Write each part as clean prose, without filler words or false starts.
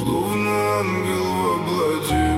словно ангел во плоти.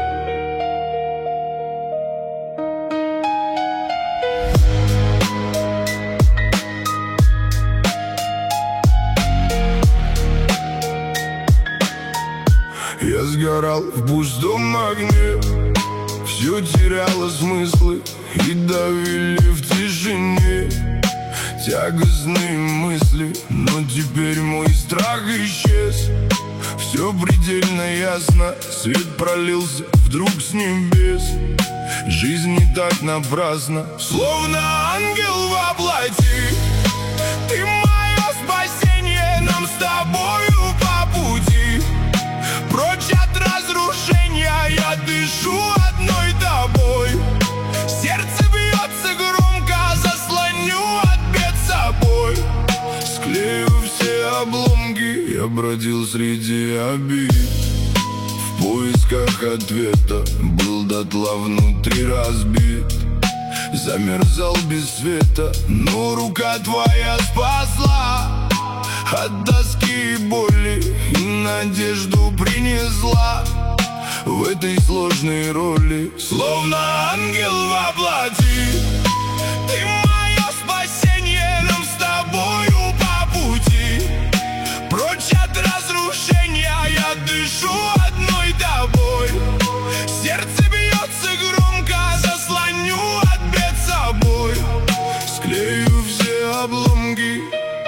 Я сгорал в пустом огне, все теряло смыслы и давили в тишине тягостные мысли. Но теперь мой страх исчез, все предельно ясно, свет пролился вдруг с небес. Жизнь не так напрасна, словно ангел во плоти. Ты мое спасение, нам с тобою по пути. Прочь от разрушения, я дышу одной тобой. Сердце бьется громко, заслоню от бед собой. Склею все обломки, я бродил среди обид в поисках ответа, был дотла внутри разбит. Замерзал без света, но рука твоя спасла. От тоски и боли и надежду принесла в этой сложной роли, словно ангел во плоти. Ты мое спасение, нам с тобою по пути. Прочь от разрушения, я дышу одной тобой. Сердце бьется громко, заслоню от бед собой. Склею все обломки.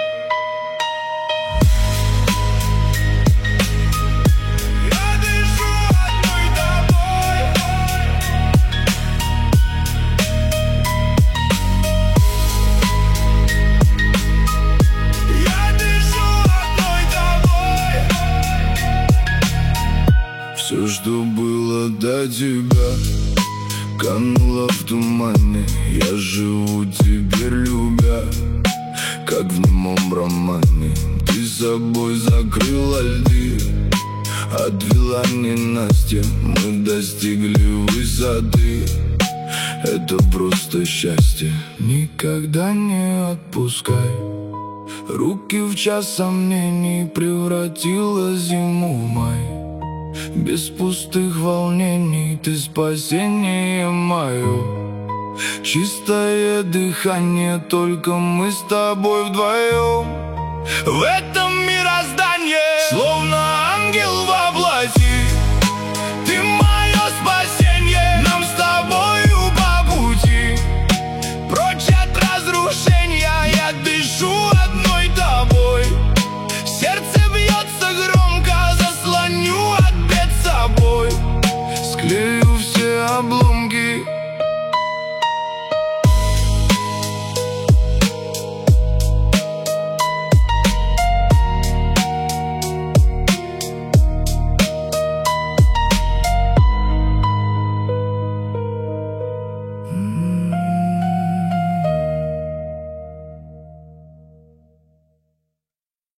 Все, что было до тебя, кануло в тумане. Я живу теперь любя, как в немом романе. Ты собой закрыла льды, отвела ненастье. Мы достигли высоты, это просто счастье. Никогда не отпускай руки, в час сомнений превратила зиму в май. Без пустых волнений ты спасение мое. Чистое дыхание, только мы с тобой вдвоем в этом мироздании.